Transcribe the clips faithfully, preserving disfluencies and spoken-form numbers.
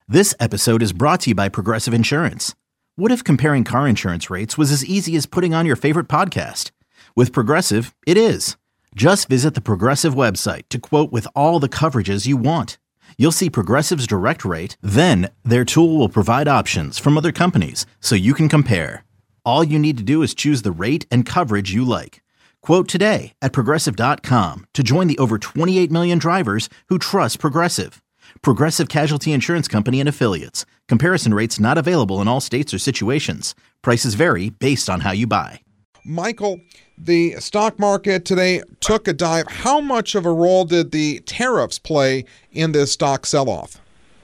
This episode is brought to you by Progressive Insurance. What if comparing car insurance rates was as easy as putting on your favorite podcast? With Progressive, it is. Just visit the Progressive website to quote with all the coverages you want. You'll see Progressive's direct rate, then their tool will provide options from other companies so you can compare. All you need to do is choose the rate and coverage you like. Quote today at progressive dot com to join the over twenty-eight million drivers who trust Progressive. Progressive Casualty Insurance Company and Affiliates. Comparison rates not available in all states or situations. Prices vary based on how you buy. Michael, the stock market today took a dive. How much of a role did the tariffs play in this stock sell-off?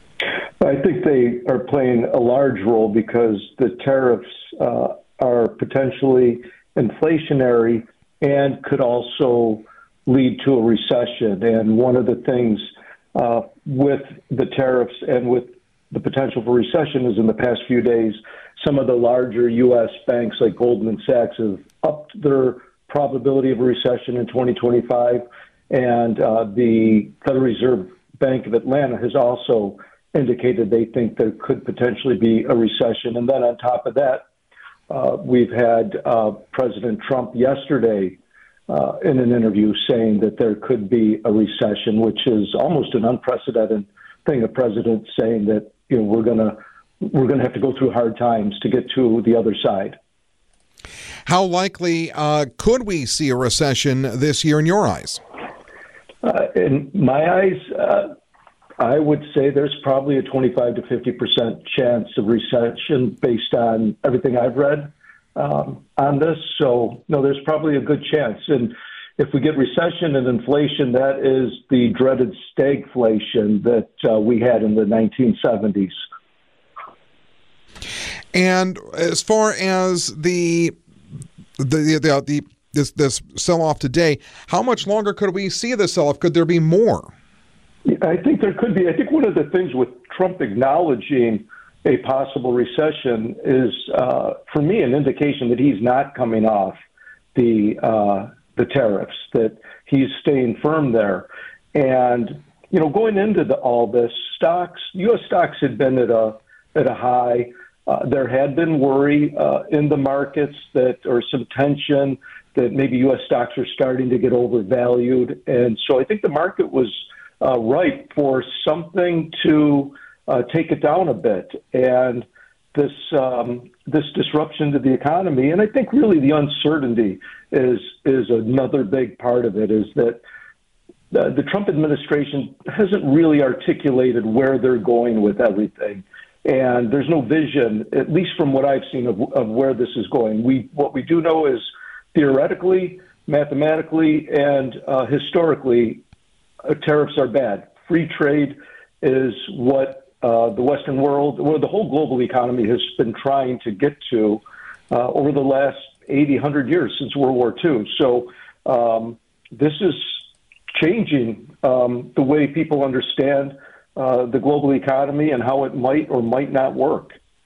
I think they are playing a large role because the tariffs uh, are potentially inflationary and could also lead to a recession. And one of the things Uh, with the tariffs and with the potential for recession is in the past few days, some of the larger U S banks like Goldman Sachs have upped their probability of a recession in twenty twenty-five. And uh, the Federal Reserve Bank of Atlanta has also indicated they think there could potentially be a recession. And then on top of that, uh, we've had uh, President Trump yesterday Uh, in an interview saying that there could be a recession, which is almost an unprecedented thing. A president saying that, you know, we're gonna we're gonna have to go through hard times to get to the other side. How likely uh, could we see a recession this year in your eyes? Uh, in my eyes, uh, I would say there's probably a twenty-five to fifty percent chance of recession based on everything I've read Um, on this. So, no, there's probably a good chance. And if we get recession and inflation, that is the dreaded stagflation that uh, we had in the nineteen seventies. And as far as the the the, the this this sell-off today, how much longer could we see this sell-off? Could there be more? I think there could be. I think one of the things with Trump acknowledging a possible recession is, uh, for me, an indication that he's not coming off the uh, the tariffs, that he's staying firm there. And, you know, going into the, all this, stocks, U S stocks had been at a at a high. Uh, there had been worry uh, in the markets that, or some tension that maybe U S stocks are starting to get overvalued. And so I think the market was uh, ripe for something to Uh, take it down a bit, and this um, this disruption to the economy, and I think really the uncertainty is is another big part of it. Is that the, the Trump administration hasn't really articulated where they're going with everything, and there's no vision, at least from what I've seen, of, of where this is going. We what we do know is theoretically, mathematically, and uh, historically, uh, tariffs are bad. Free trade is what Uh, the Western world, well, the whole global economy has been trying to get to uh, over the last eighty, one hundred years since World War Two. So um, this is changing um, the way people understand uh, the global economy and how it might or might not work.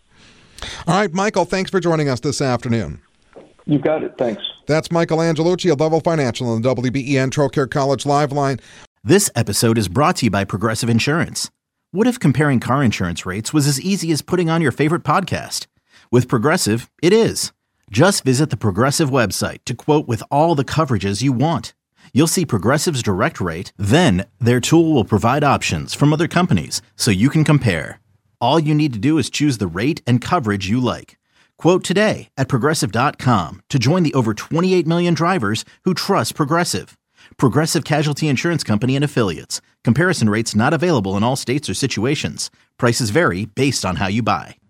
All right, Michael, thanks for joining us this afternoon. You've got it. Thanks. That's Michael Angelucci of Level Financial on the W B E N Trocaire College Live Line. This episode is brought to you by Progressive Insurance. What if comparing car insurance rates was as easy as putting on your favorite podcast? With Progressive, it is. Just visit the Progressive website to quote with all the coverages you want. You'll see Progressive's direct rate, then their tool will provide options from other companies so you can compare. All you need to do is choose the rate and coverage you like. Quote today at progressive dot com to join the over twenty-eight million drivers who trust Progressive. Progressive Casualty Insurance Company and Affiliates. Comparison rates not available in all states or situations. Prices vary based on how you buy.